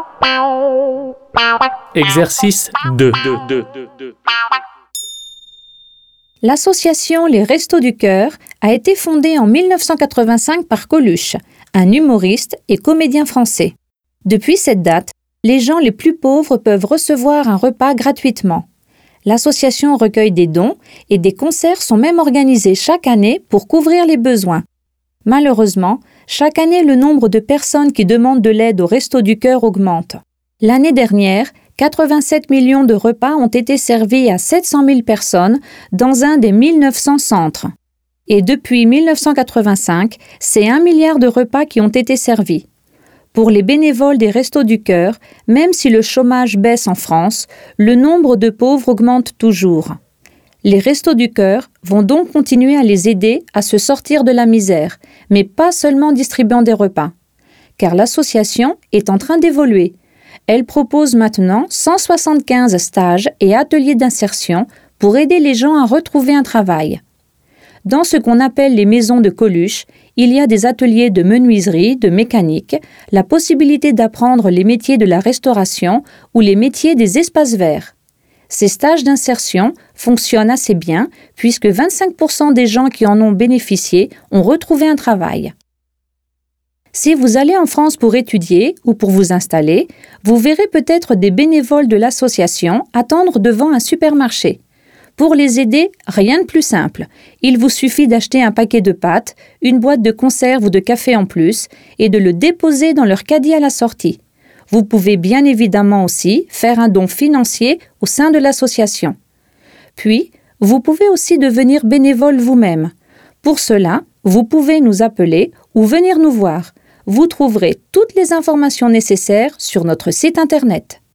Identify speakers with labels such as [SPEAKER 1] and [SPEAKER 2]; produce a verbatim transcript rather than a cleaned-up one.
[SPEAKER 1] Exercice deux.
[SPEAKER 2] L'association Les Restos du Cœur a été fondée en mille neuf cent quatre-vingt-cinq par Coluche, un humoriste et comédien français. Depuis cette date, les gens les plus pauvres peuvent recevoir un repas gratuitement. L'association recueille des dons et des concerts sont même organisés chaque année pour couvrir les besoins. Malheureusement, chaque année, le nombre de personnes qui demandent de l'aide aux Restos du Cœur augmente. L'année dernière, quatre-vingt-sept millions de repas ont été servis à sept cent mille personnes dans un des mille neuf cents centres. Et depuis mille neuf cent quatre-vingt-cinq, c'est un milliard de repas qui ont été servis. Pour les bénévoles des Restos du Cœur, même si le chômage baisse en France, le nombre de pauvres augmente toujours. Les Restos du Cœur vont donc continuer à les aider à se sortir de la misère, mais pas seulement en distribuant des repas. Car l'association est en train d'évoluer. Elle propose maintenant cent soixante-quinze stages et ateliers d'insertion pour aider les gens à retrouver un travail. Dans ce qu'on appelle les maisons de Coluche, il y a des ateliers de menuiserie, de mécanique, la possibilité d'apprendre les métiers de la restauration ou les métiers des espaces verts. Ces stages d'insertion fonctionnent assez bien puisque vingt-cinq pour cent des gens qui en ont bénéficié ont retrouvé un travail. Si vous allez en France pour étudier ou pour vous installer, vous verrez peut-être des bénévoles de l'association attendre devant un supermarché. Pour les aider, rien de plus simple. Il vous suffit d'acheter un paquet de pâtes, une boîte de conserve ou de café en plus et de le déposer dans leur caddie à la sortie. Vous pouvez bien évidemment aussi faire un don financier au sein de l'association. Puis, vous pouvez aussi devenir bénévole vous-même. Pour cela, vous pouvez nous appeler ou venir nous voir. Vous trouverez toutes les informations nécessaires sur notre site internet.